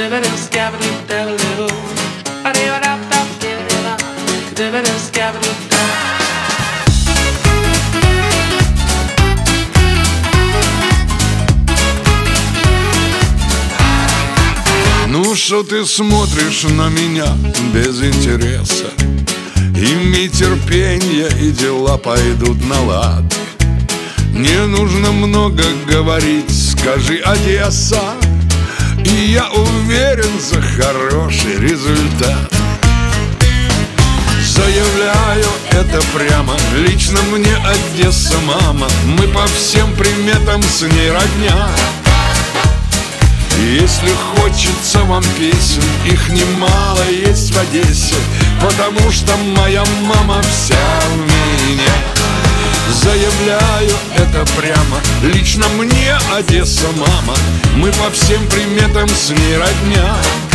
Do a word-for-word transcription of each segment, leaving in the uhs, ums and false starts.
Ну что ты смотришь на меня без интереса? Имей терпенье, и дела пойдут на лад. Не нужно много говорить, скажи Одесса, и я уверен за хороший результат. Заявляю это прямо, лично мне Одесса мама. Мы по всем приметам с ней родня. Если хочется вам песен, их немало есть в Одессе, потому что моя мама вся в меня. Заявляю это прямо, лично мне Одесса мама. Мы по всем приметам с ней родня.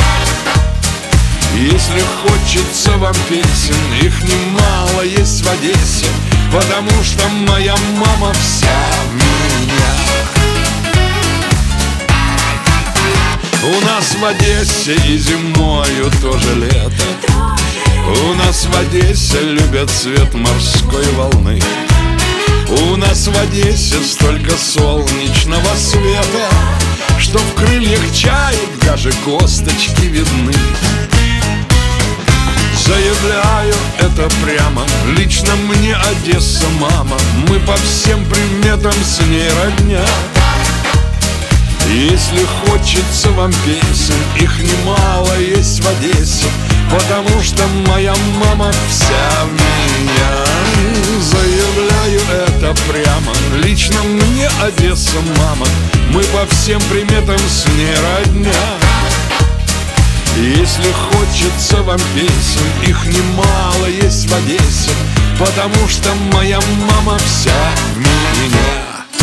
Если хочется вам песен, их немало есть в Одессе, потому что моя мама вся в меня. У нас в Одессе и зимою тоже лето. У нас в Одессе любят цвет морской волны. У нас в Одессе столько солнечного света, что в крыльях чаек даже косточки видны. Заявляю это прямо, лично мне Одесса мама. Мы по всем приметам с ней родня. Если хочется вам песен, их немало есть в Одессе, потому что моя мама вся в меня. Заявляю это прямо, лично мне Одесса мама. Мы по всем приметам с ней родня. Если хочется вам песен, их немало есть в Одессе, потому что моя мама вся в меня.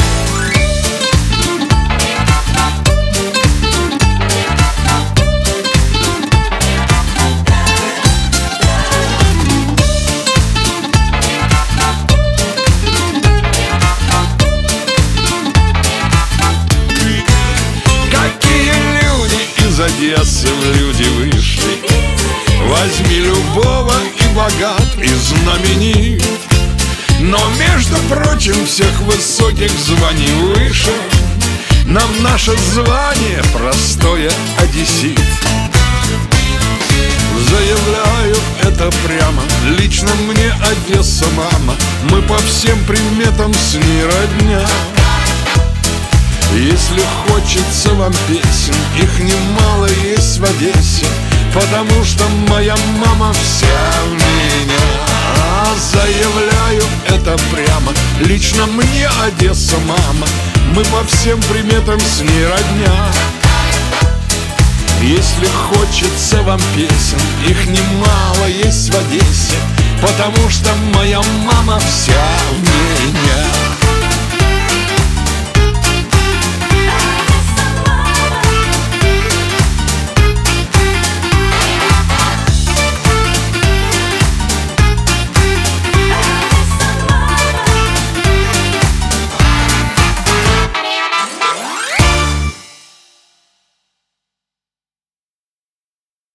Одессы в люди вышли. Возьми любого и богат, и знаменит, но, между прочим, всех высоких званий выше нам наше звание простое одессит. Заявляю это прямо, лично мне Одесса мама. Мы по всем приметам с ней родня. Если хочется вам песен, их немало есть в Одессе, потому что моя мама вся в меня. Заявляю это прямо, лично мне Одесса мама. Мы по всем приметам с ней родня. Если хочется вам песен, их немало есть в Одессе, потому что моя мама вся